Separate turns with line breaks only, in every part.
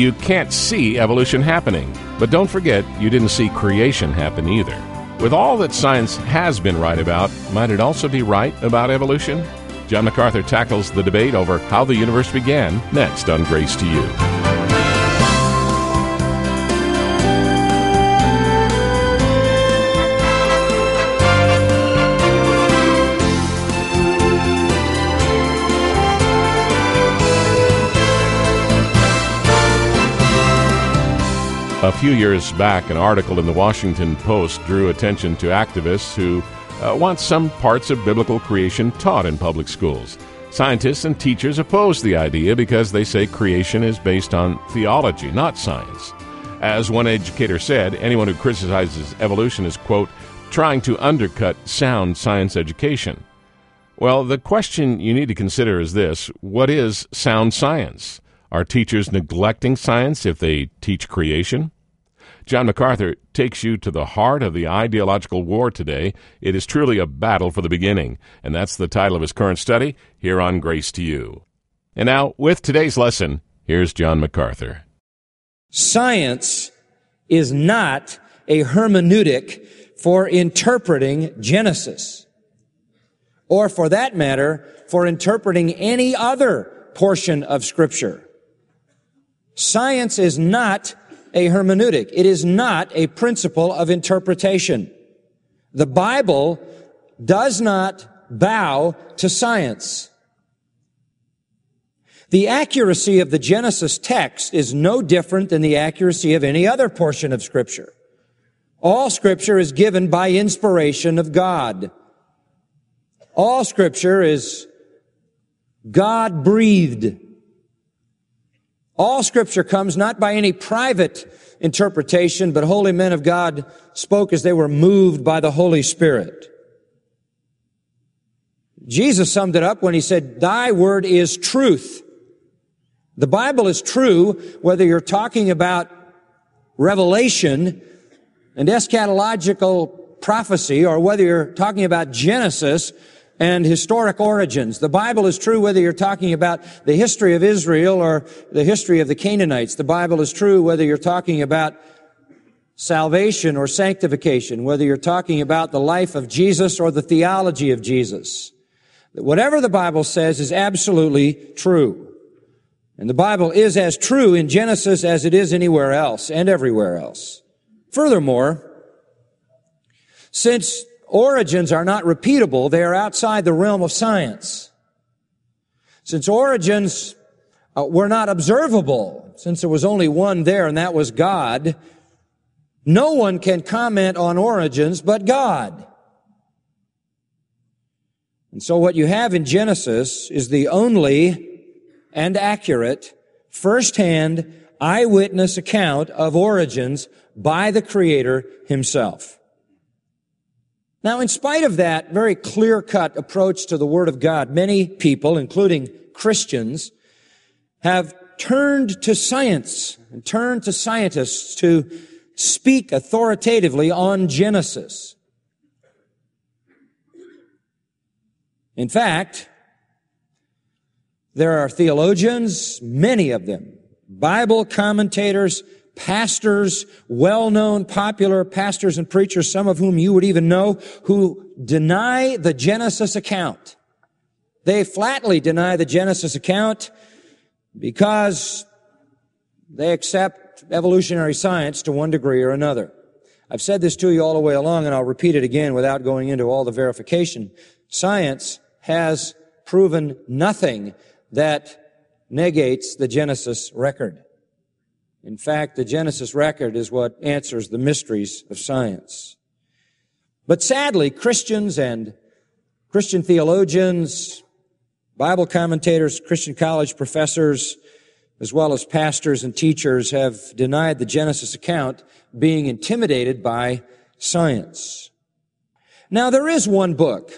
you can't see evolution happening. But don't forget, you didn't see creation happen either. With all that science has been right about, might it also be right about evolution? John MacArthur tackles the debate over how the universe began next on Grace to You. A few years back, an article in the Washington Post drew attention to activists who want some parts of biblical creation taught in public schools. Scientists and teachers oppose the idea because they say creation is based on theology, not science. As one educator said, anyone who criticizes evolution is, quote, trying to undercut sound science education. Well, the question you need to consider is this: what is sound science? Are teachers neglecting science if they teach creation? John MacArthur takes you to the heart of the ideological war today. It is truly a battle for the beginning, and that's the title of his current study here on Grace to You. And now, with today's lesson, here's John MacArthur.
Science is not a hermeneutic for interpreting Genesis, or for that matter, for interpreting any other portion of Scripture. Science is not a hermeneutic. It is not a principle of interpretation. The Bible does not bow to science. The accuracy of the Genesis text is no different than the accuracy of any other portion of Scripture. All Scripture is given by inspiration of God. All Scripture is God-breathed. All Scripture comes not by any private interpretation, but holy men of God spoke as they were moved by the Holy Spirit. Jesus summed it up when he said, "Thy word is truth." The Bible is true whether you're talking about revelation and eschatological prophecy, or whether you're talking about Genesis and historic origins. The Bible is true whether you're talking about the history of Israel or the history of the Canaanites. The Bible is true whether you're talking about salvation or sanctification, whether you're talking about the life of Jesus or the theology of Jesus. Whatever the Bible says is absolutely true. And the Bible is as true in Genesis as it is anywhere else and everywhere else. Furthermore, since origins are not repeatable, they are outside the realm of science. Since origins were not observable, since there was only one there and that was God, no one can comment on origins but God. And so what you have in Genesis is the only and accurate, first-hand, eyewitness account of origins by the Creator Himself. Now, in spite of that very clear-cut approach to the Word of God, many people, including Christians, have turned to science and turned to scientists to speak authoritatively on Genesis. In fact, there are theologians, many of them, Bible commentators, pastors, well-known, popular pastors and preachers, some of whom you would even know, who deny the Genesis account. They flatly deny the Genesis account because they accept evolutionary science to one degree or another. I've said this to you all the way along, and I'll repeat it again without going into all the verification. Science has proven nothing that negates the Genesis record. In fact, the Genesis record is what answers the mysteries of science. But sadly, Christians and Christian theologians, Bible commentators, Christian college professors, as well as pastors and teachers have denied the Genesis account, being intimidated by science. Now, there is one book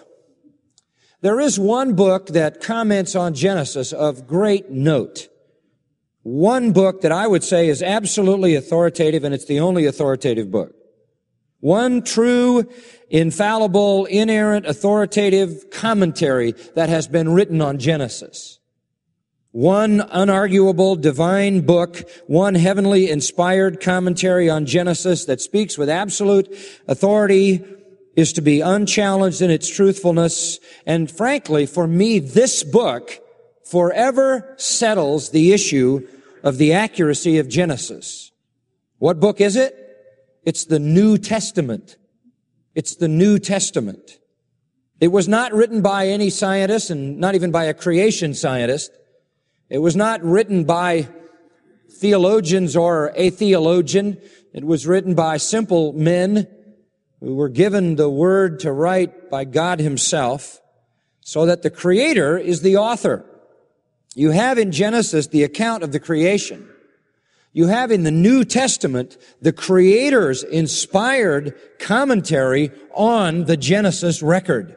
that comments on Genesis of great note. One book that I would say is absolutely authoritative, and it's the only authoritative book. One true, infallible, inerrant, authoritative commentary that has been written on Genesis. one unarguable divine book, one heavenly inspired commentary on Genesis that speaks with absolute authority, is to be unchallenged in its truthfulness. And frankly, for me, this book forever settles the issue of the accuracy of Genesis. What book is it? It's the New Testament. It's the New Testament. It was not written by any scientist, and not even by a creation scientist. It was not written by theologians or a theologian. It was written by simple men who were given the word to write by God himself, so that the Creator is the author. You have in Genesis the account of the creation. You have in the New Testament the Creator's inspired commentary on the Genesis record.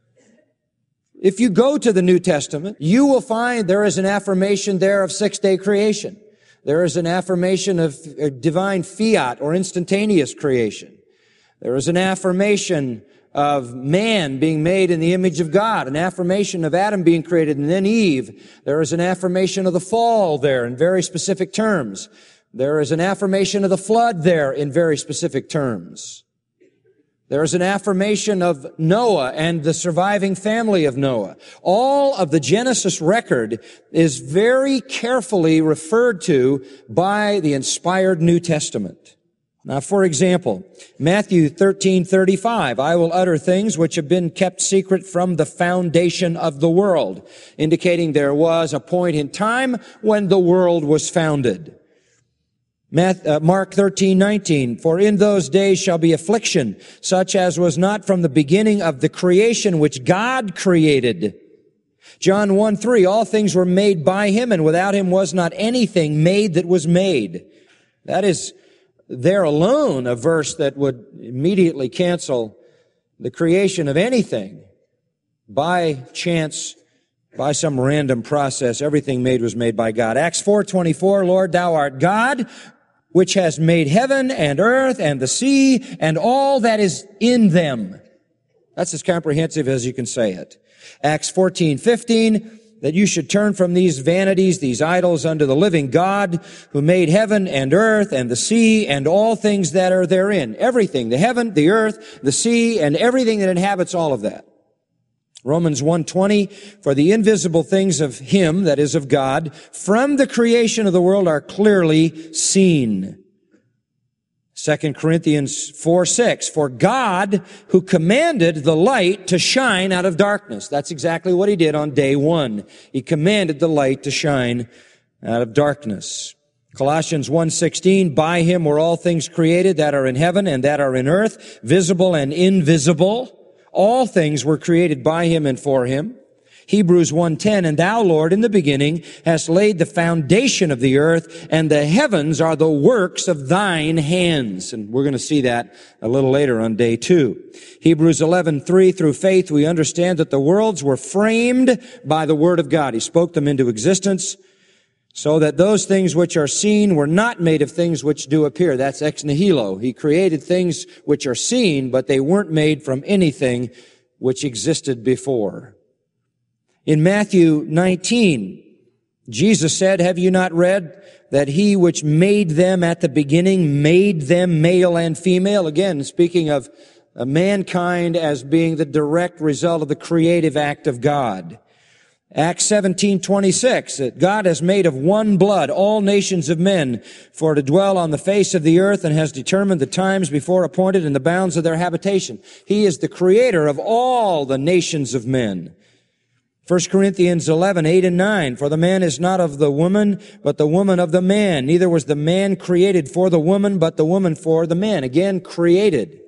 If you go to the New Testament, you will find there is an affirmation there of six-day creation. There is an affirmation of divine fiat or instantaneous creation. There is an affirmation of man being made in the image of God, an affirmation of Adam being created and then Eve. There is an affirmation of the fall there in very specific terms. There is an affirmation of the flood there in very specific terms. There is an affirmation of Noah and the surviving family of Noah. All of the Genesis record is very carefully referred to by the inspired New Testament. Now, for example, Matthew 13:35, I will utter things which have been kept secret from the foundation of the world, indicating there was a point in time when the world was founded. Mark 13:19, for in those days shall be affliction, such as was not from the beginning of the creation which God created. John 1:3, all things were made by him, and without him was not anything made that was made. That is there alone a verse that would immediately cancel the creation of anything by chance, by some random process. Everything made was made by God. Acts 4:24, Lord, thou art God, which has made heaven and earth and the sea and all that is in them. That's as comprehensive as you can say it. Acts 14:15, that you should turn from these vanities, these idols, unto the living God, who made heaven and earth and the sea and all things that are therein. Everything, the heaven, the earth, the sea, and everything that inhabits all of that. Romans 1:20, for the invisible things of him, that is of God, from the creation of the world are clearly seen. 2 Corinthians 4:6, for God who commanded the light to shine out of darkness. That's exactly what he did on day one. He commanded the light to shine out of darkness. Colossians 1:16, by him were all things created that are in heaven and that are in earth, visible and invisible. All things were created by him and for him. Hebrews 1:10, and thou, Lord, in the beginning hast laid the foundation of the earth, and the heavens are the works of thine hands. And we're going to see that a little later on day 2. Hebrews 11:3, through faith we understand that the worlds were framed by the word of God. He spoke them into existence, so that those things which are seen were not made of things which do appear. That's ex nihilo. He created things which are seen, but they weren't made from anything which existed before. In Matthew 19, Jesus said, have you not read that he which made them at the beginning made them male and female? Again, speaking of mankind as being the direct result of the creative act of God. Acts 17:26, that God has made of one blood all nations of men for to dwell on the face of the earth, and has determined the times before appointed and the bounds of their habitation. He is the creator of all the nations of men. 1 Corinthians 11:8 and 9, for the man is not of the woman, but the woman of the man. Neither was the man created for the woman, but the woman for the man. Again, created.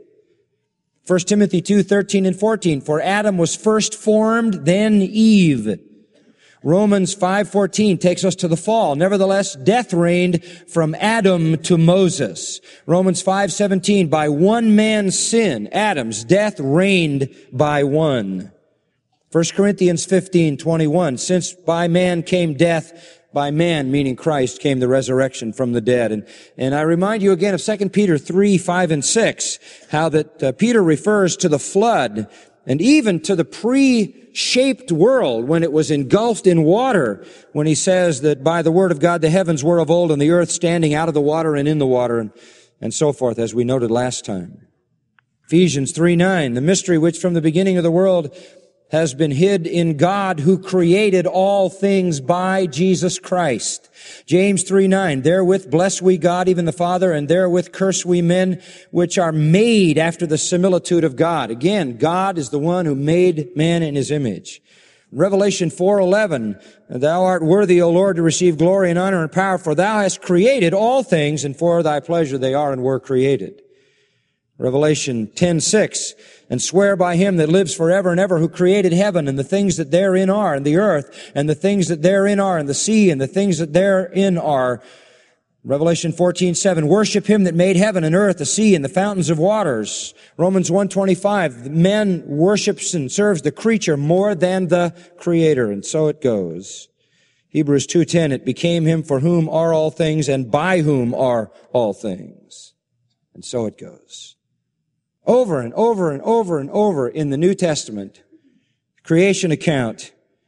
1 Timothy 2:13 and 14, for Adam was first formed, then Eve. Romans 5:14 takes us to the fall. Nevertheless, death reigned from Adam to Moses. Romans 5:17, by one man's sin, Adam's death reigned by one. 1 Corinthians 15:21, since by man came death, by man, meaning Christ, came the resurrection from the dead. And I remind you again of 2 Peter 3:5 and 6, how that Peter refers to the flood and even to the pre-shaped world when it was engulfed in water, when he says that by the word of God the heavens were of old and the earth standing out of the water and in the water, and so forth, as we noted last time. Ephesians 3:9, the mystery which from the beginning of the world has been hid in God who created all things by Jesus Christ. James 3:9, therewith bless we God, even the Father, and therewith curse we men, which are made after the similitude of God. Again, God is the one who made man in his image. Revelation 4:11, thou art worthy, O Lord, to receive glory and honor and power, for thou hast created all things, and for thy pleasure they are and were created. Revelation 10:6, and swear by him that lives forever and ever, who created heaven and the things that therein are, and the earth and the things that therein are, and the sea and the things that therein are. Revelation 14:7, worship him that made heaven and earth, the sea and the fountains of waters. Romans 1:25, man worships and serves the creature more than the creator, and so it goes. Hebrews 2:10, it became him for whom are all things and by whom are all things. And so it goes. Over and over and over and over in the New Testament, creation account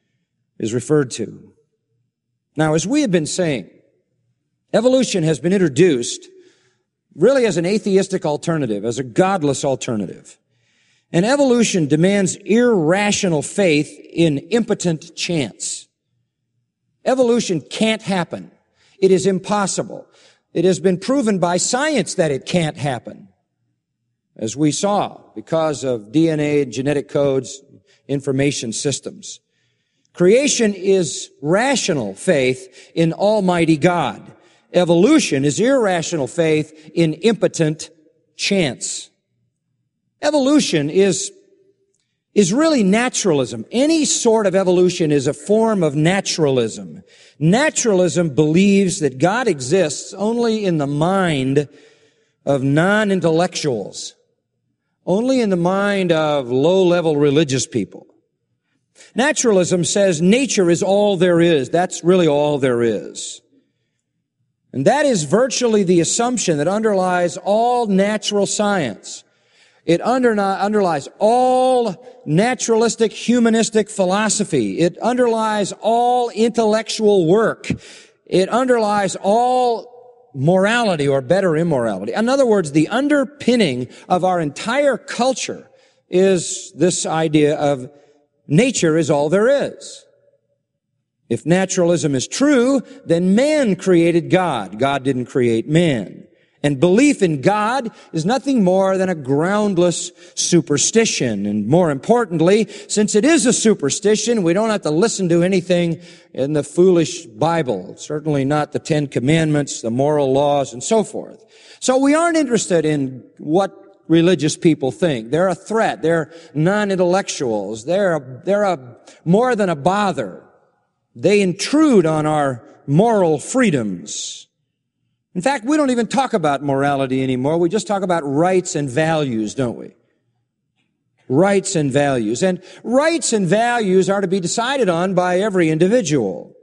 is referred to. Now, as we have been saying, evolution has been introduced really as an atheistic alternative, as a godless alternative. And evolution demands irrational faith in impotent chance. Evolution can't happen. It is impossible. It has been proven by science that it can't happen, as we saw, because of DNA, genetic codes, information systems. Creation is rational faith in Almighty God. Evolution is irrational faith in impotent chance. Evolution is really naturalism. Any sort of evolution is a form of naturalism. Naturalism believes that God exists only in the mind of non-intellectuals, only in the mind of low-level religious people. Naturalism says nature is all there is. That's really all there is. And that is virtually the assumption that underlies all natural science. It underlies all naturalistic, humanistic philosophy. It underlies all intellectual work. It underlies all morality, or better, immorality. In other words, the underpinning of our entire culture is this idea of nature is all there is. If naturalism is true, then man created God. God didn't create man. And belief in God is nothing more than a groundless superstition. And more importantly, since it is a superstition, we don't have to listen to anything in the foolish Bible. Certainly not the Ten Commandments, the moral laws, and so forth. So we aren't interested in what religious people think. They're a threat. They're non-intellectuals. They're more than a bother. They intrude on our moral freedoms. In fact, we don't even talk about morality anymore. We just talk about rights and values, don't we? Rights and values. And rights and values are to be decided on by every individual.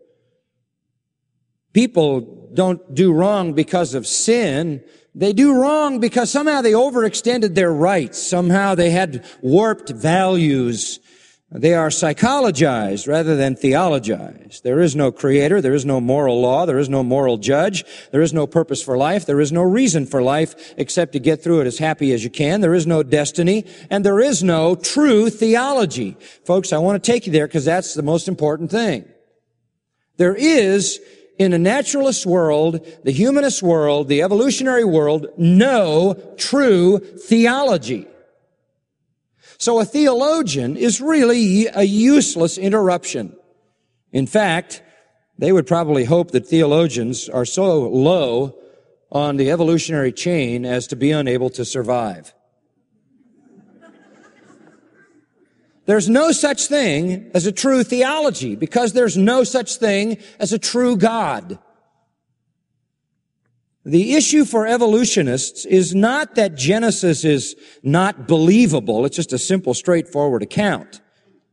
People don't do wrong because of sin. They do wrong because somehow they overextended their rights. Somehow they had warped values. They are psychologized rather than theologized. There is no creator. There is no moral law. There is no moral judge. There is no purpose for life. There is no reason for life except to get through it as happy as you can. There is no destiny, and there is no true theology. Folks, I want to take you there because that's the most important thing. There is, in a naturalist world, the humanist world, the evolutionary world, no true theology. So a theologian is really a useless interruption. In fact, they would probably hope that theologians are so low on the evolutionary chain as to be unable to survive. There's no such thing as a true theology because there's no such thing as a true God. The issue for evolutionists is not that Genesis is not believable. It's just a simple, straightforward account.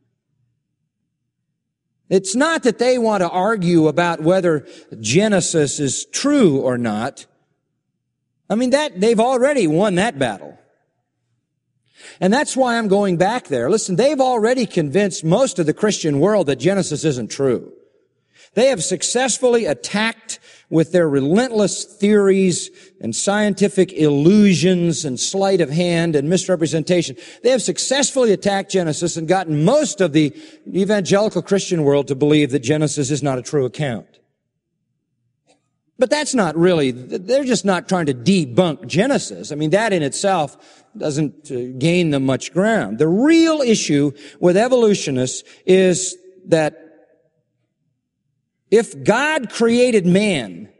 It's not that they want to argue about whether Genesis is true or not. I mean, they've already won that battle. And that's why I'm going back there. Listen, they've already convinced most of the Christian world that Genesis isn't true. They have successfully attacked with their relentless theories and scientific illusions and sleight of hand and misrepresentation. They have successfully attacked Genesis and gotten most of the evangelical Christian world to believe that Genesis is not a true account. But that's not really, they're just not trying to debunk Genesis. I mean, that in itself doesn't gain them much ground. The real issue with evolutionists is that if God created man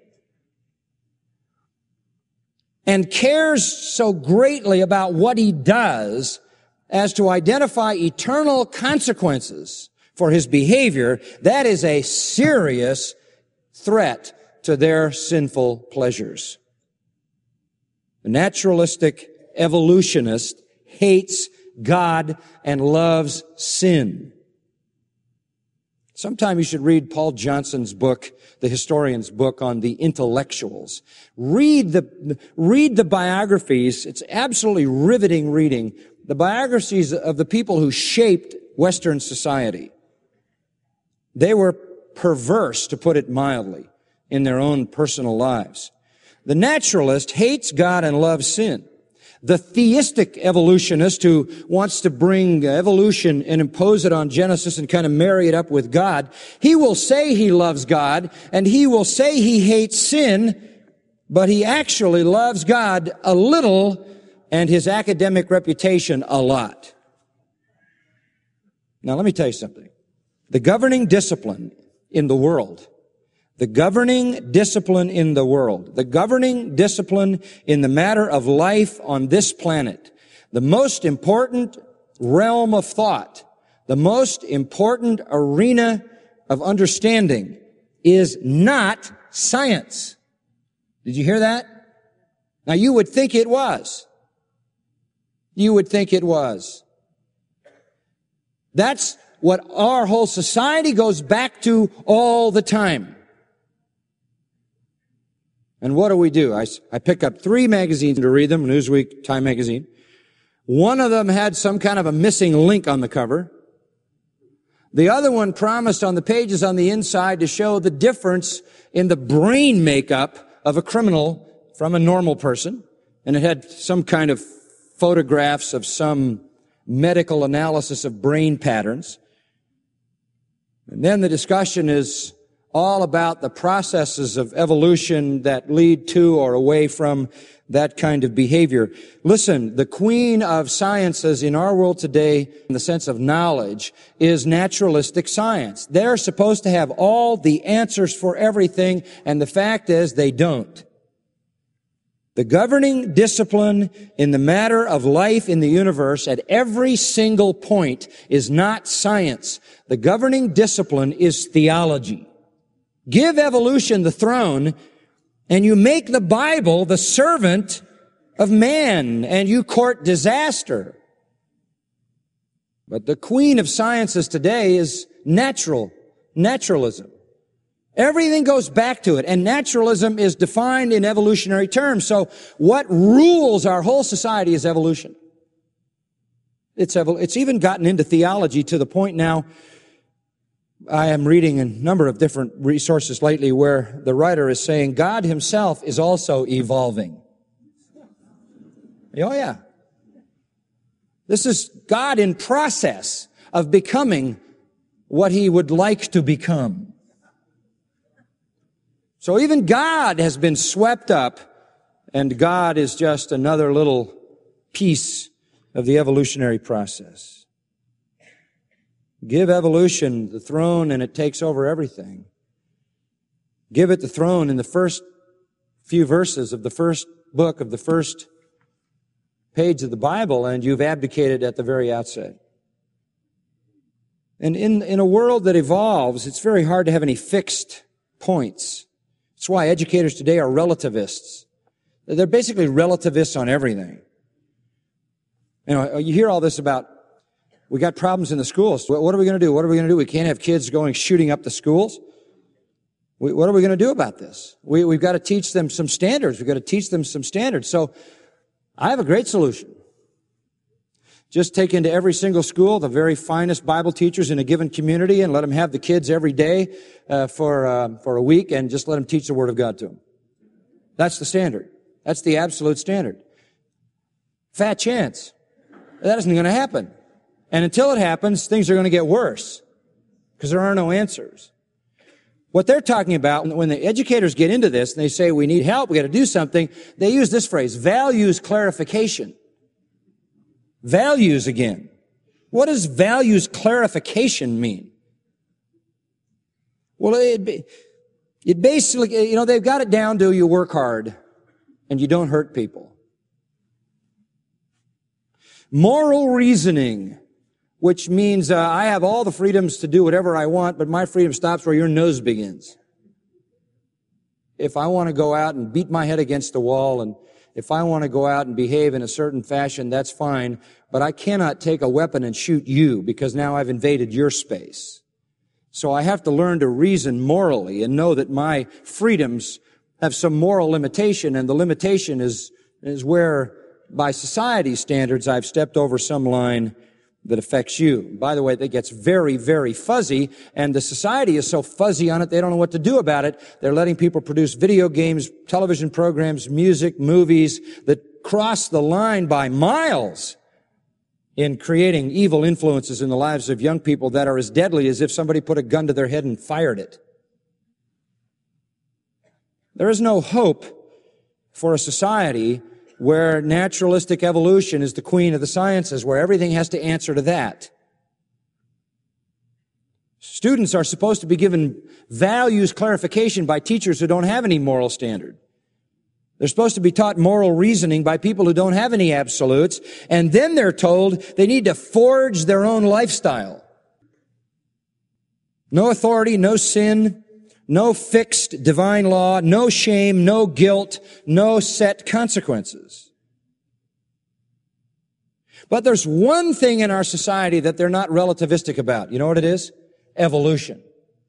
and cares so greatly about what he does as to identify eternal consequences for his behavior, that is a serious threat to their sinful pleasures. The naturalistic evolutionist hates God and loves sin. Sometime you should read Paul Johnson's book, the historian's book on the intellectuals. Read the biographies. It's absolutely riveting reading. The biographies of the people who shaped Western society. They were perverse, to put it mildly, in their own personal lives. The naturalist hates God and loves sin. The theistic evolutionist who wants to bring evolution and impose it on Genesis and kind of marry it up with God, he will say he loves God and he will say he hates sin, but he actually loves God a little and his academic reputation a lot. Now let me tell you something. The governing discipline in the world, the governing discipline in the matter of life on this planet, the most important realm of thought, the most important arena of understanding is not science. Did you hear that? Now you would think it was. You would think it was. That's what our whole society goes back to all the time. And what do? I pick up 3 magazines to read them, Newsweek, Time Magazine. One of them had some kind of a missing link on the cover. The other one promised on the pages on the inside to show the difference in the brain makeup of a criminal from a normal person. And it had some kind of photographs of some medical analysis of brain patterns. And then the discussion is all about the processes of evolution that lead to or away from that kind of behavior. Listen, the queen of sciences in our world today, in the sense of knowledge, is naturalistic science. They're supposed to have all the answers for everything, and the fact is they don't. The governing discipline in the matter of life in the universe at every single point is not science. The governing discipline is theology. Give evolution the throne, and you make the Bible the servant of man, and you court disaster. But the queen of sciences today is naturalism. Everything goes back to it, and naturalism is defined in evolutionary terms. So what rules our whole society is evolution. It's even gotten into theology to the point now. I am reading a number of different resources lately where the writer is saying God himself is also evolving. Oh yeah. This is God in process of becoming what he would like to become. So even God has been swept up, and God is just another little piece of the evolutionary process. Give evolution the throne and it takes over everything. Give it the throne in the first few verses of the first book of the first page of the Bible, and you've abdicated at the very outset. And in a world that evolves, it's very hard to have any fixed points. That's why educators today are relativists. They're basically relativists on everything. You know, you hear all this about, we got problems in the schools. What are we going to do? What are we going to do? We can't have kids shooting up the schools. What are we going to do about this? We've got to teach them some standards. We've got to teach them some standards. So I have a great solution. Just take into every single school the very finest Bible teachers in a given community and let them have the kids every day for a week and just let them teach the Word of God to them. That's the standard. That's the absolute standard. Fat chance. That isn't going to happen. And until it happens, things are going to get worse because there are no answers. What they're talking about, when the educators get into this and they say, we need help, we got to do something, they use this phrase, values clarification. Values again. What does values clarification mean? Well, it basically, they've got it down to you work hard and you don't hurt people. Moral reasoning, which means I have all the freedoms to do whatever I want, but my freedom stops where your nose begins. If I want to go out and beat my head against the wall, and if I want to go out and behave in a certain fashion, that's fine, but I cannot take a weapon and shoot you because now I've invaded your space. So I have to learn to reason morally and know that my freedoms have some moral limitation, and the limitation is where, by society's standards, I've stepped over some line that affects you. By the way, that gets very, very fuzzy, and the society is so fuzzy on it, they don't know what to do about it. They're letting people produce video games, television programs, music, movies that cross the line by miles in creating evil influences in the lives of young people that are as deadly as if somebody put a gun to their head and fired it. There is no hope for a society where naturalistic evolution is the queen of the sciences, where everything has to answer to that. Students are supposed to be given values clarification by teachers who don't have any moral standard. They're supposed to be taught moral reasoning by people who don't have any absolutes, and then they're told they need to forge their own lifestyle. No authority, no sin, no fixed divine law, no shame, no guilt, no set consequences. But there's one thing in our society that they're not relativistic about. You know what it is? Evolution.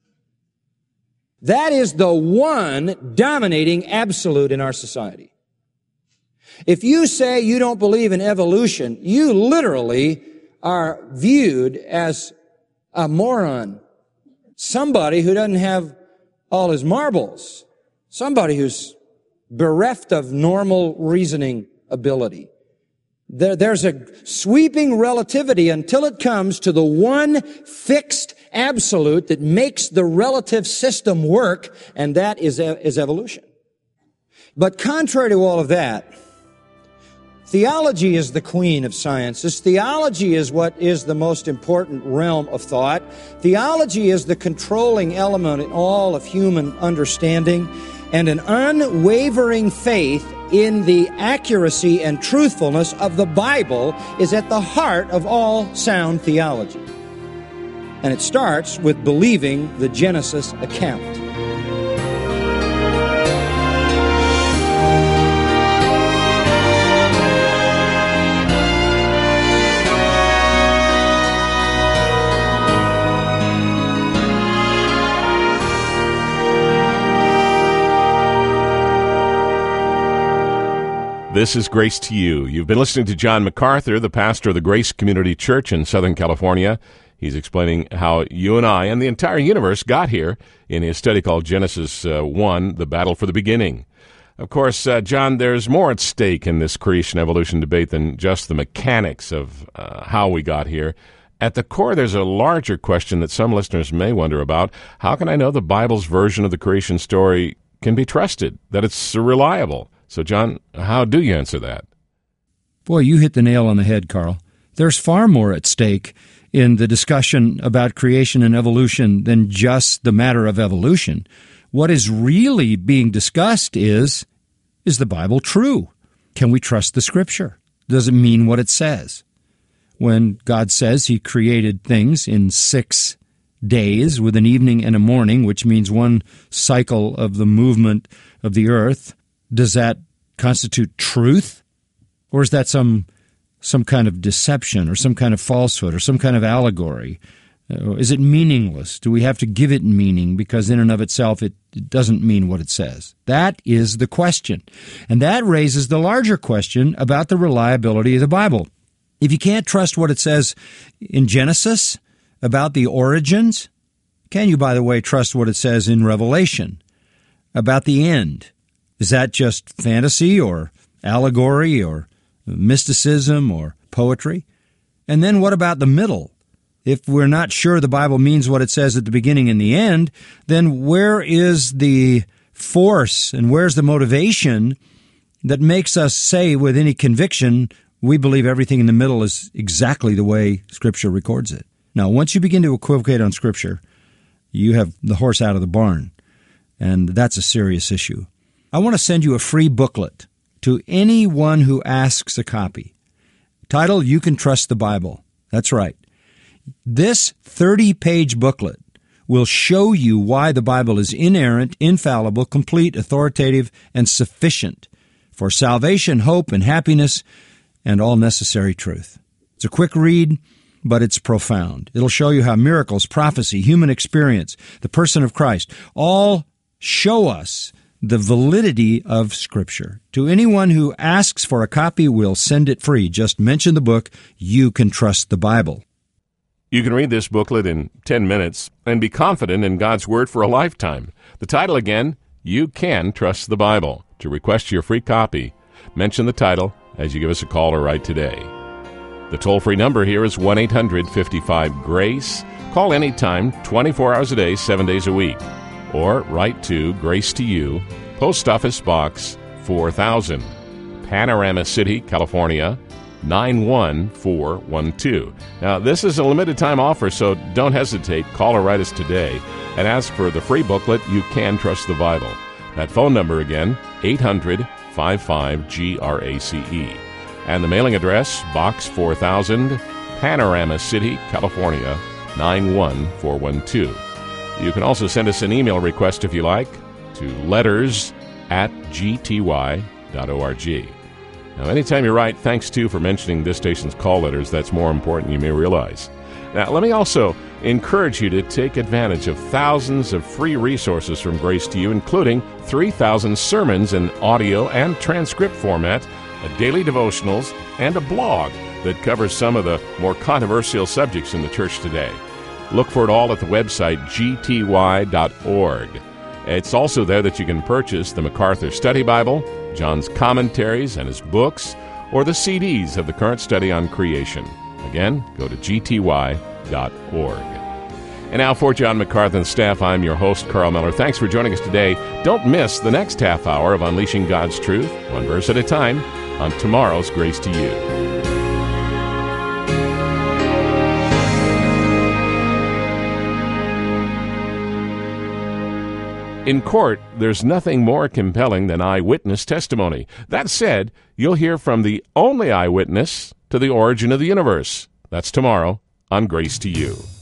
That is the one dominating absolute in our society. If you say you don't believe in evolution, you literally are viewed as a moron. Somebody who doesn't have all his marbles. Somebody who's bereft of normal reasoning ability. There's a sweeping relativity until it comes to the one fixed absolute that makes the relative system work, and that is evolution. But contrary to all of that, theology is the queen of sciences. Theology is what is the most important realm of thought. Theology is the controlling element in all of human understanding, and an unwavering faith in the accuracy and truthfulness of the Bible is at the heart of all sound theology. And it starts with believing the Genesis account.
This is Grace to You. You've been listening to John MacArthur, the pastor of the Grace Community Church in Southern California. He's explaining how you and I and the entire universe got here in his study called Genesis 1, The Battle for the Beginning. Of course, John, there's more at stake in this creation-evolution debate than just the mechanics of how we got here. At the core, there's a larger question that some listeners may wonder about. How can I know the Bible's version of the creation story can be trusted, that it's reliable? So, John, how do you answer that?
Boy, you hit the nail on the head, Carl. There's far more at stake in the discussion about creation and evolution than just the matter of evolution. What is really being discussed is the Bible true? Can we trust the Scripture? Does it mean what it says? When God says He created things in 6 days with an evening and a morning, which means one cycle of the movement of the earth, does that constitute truth? Or is that some kind of deception or some kind of falsehood or some kind of allegory? Is it meaningless? Do we have to give it meaning because in and of itself it doesn't mean what it says? That is the question. And that raises the larger question about the reliability of the Bible. If you can't trust what it says in Genesis about the origins, can you, by the way, trust what it says in Revelation about the end? Is that just fantasy or allegory or mysticism or poetry? And then what about the middle? If we're not sure the Bible means what it says at the beginning and the end, then where is the force and where's the motivation that makes us say with any conviction, we believe everything in the middle is exactly the way Scripture records it? Now, once you begin to equivocate on Scripture, you have the horse out of the barn, and that's a serious issue. I want to send you a free booklet to anyone who asks a copy. Title, You Can Trust the Bible. That's right. This 30-page booklet will show you why the Bible is inerrant, infallible, complete, authoritative, and sufficient for salvation, hope, and happiness, and all necessary truth. It's a quick read, but it's profound. It'll show you how miracles, prophecy, human experience, the person of Christ, all show us the validity of Scripture. To anyone who asks for a copy, we'll send it free. Just mention the book, You Can Trust the Bible.
You can read this booklet in 10 minutes and be confident in God's Word for a lifetime. The title again, You Can Trust the Bible. To request your free copy, mention the title as you give us a call or write today. The toll-free number here is 1-800-55-GRACE. Call anytime, 24 hours a day, 7 days a week. Or write to Grace to You, Post Office Box 4000, Panorama City, California, 91412. Now, this is a limited time offer, so don't hesitate. Call or write us today and ask for the free booklet, You Can Trust the Bible. That phone number again, 800-55-GRACE. And the mailing address, Box 4000, Panorama City, California, 91412. You can also send us an email request if you like to letters@gty.org. Now, anytime you write, thanks to for mentioning this station's call letters. That's more important than you may realize. Now, let me also encourage you to take advantage of thousands of free resources from Grace to You, including 3,000 sermons in audio and transcript format, a daily devotionals, and a blog that covers some of the more controversial subjects in the church today. Look for it all at the website gty.org. It's also there that you can purchase the MacArthur Study Bible, John's commentaries and his books, or the CDs of the current study on creation. Again, go to gty.org. And now for John MacArthur and staff, I'm your host, Carl Miller. Thanks for joining us today. Don't miss the next half hour of Unleashing God's Truth, one verse at a time, on tomorrow's Grace to You. In court, there's nothing more compelling than eyewitness testimony. That said, you'll hear from the only eyewitness to the origin of the universe. That's tomorrow on Grace to You.